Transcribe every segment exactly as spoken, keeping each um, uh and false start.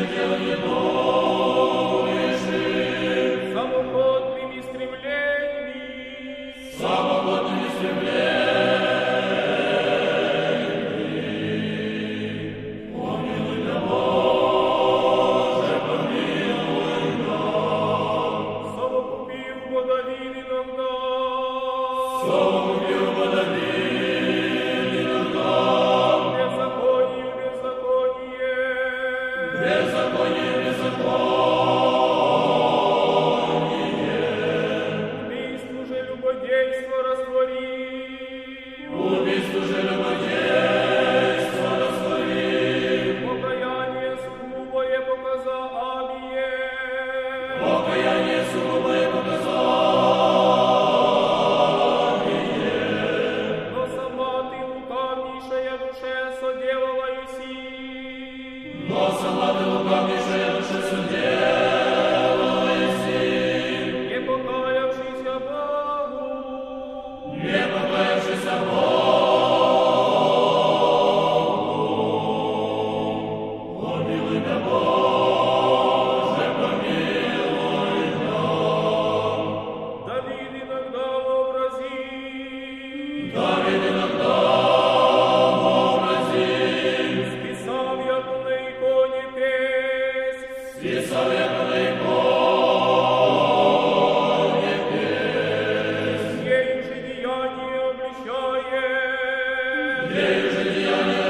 самоходными стремлениями, самоходными стремлениями, помилуй меня, Боже, помилуй нас. совокупил Богодавин иногда, Совокупил Богодавин иногда, беззаконию беззаконие, беззаконие беззаконие, убийству же любодейство растворил, убийству же любодейство растворил, покаяние скупое показание, покаяние сугубое показание, но сама ты лукавнейшая душе соделала еси, но сама ты лукавнейшая душа соделала еси, не покаявшийся Богу, не покаявшийся Богу. Помилуй меня, Боже, помилуй нас. Давид иногда вообразил, Давид иногда вообразил, списал яко на иконе песнь, списал яко на иконе песнь, ею же деяние обличает, ею же деяние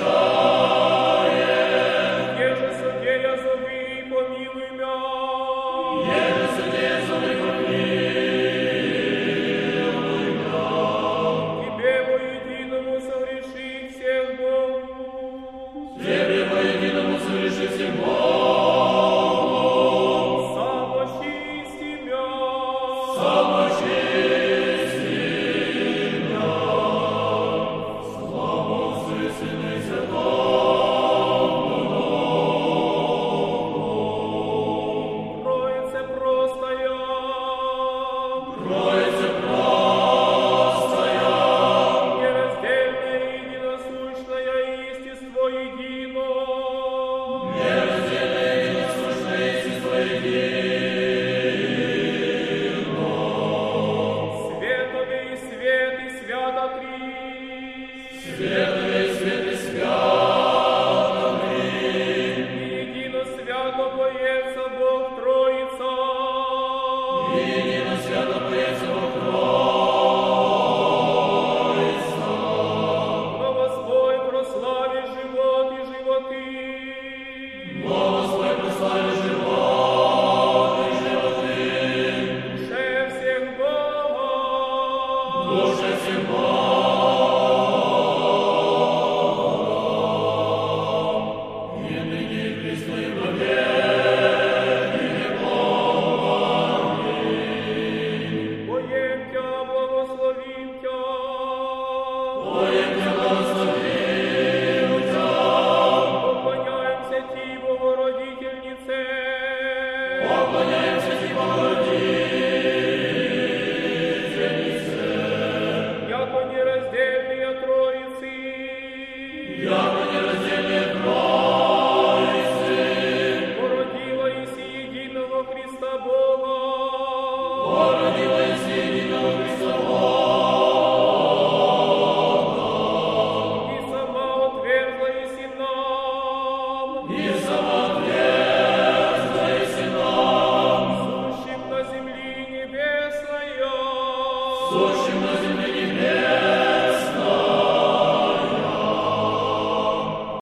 обличает, еже судея зови и помилуй мя, еже судея зови помилуй нас. тебе воединому согреши всех Богу, Тебе воединому соверши всех Богу, самочисти мя, самочисти нас. Слава Отцу и Сыну и Святому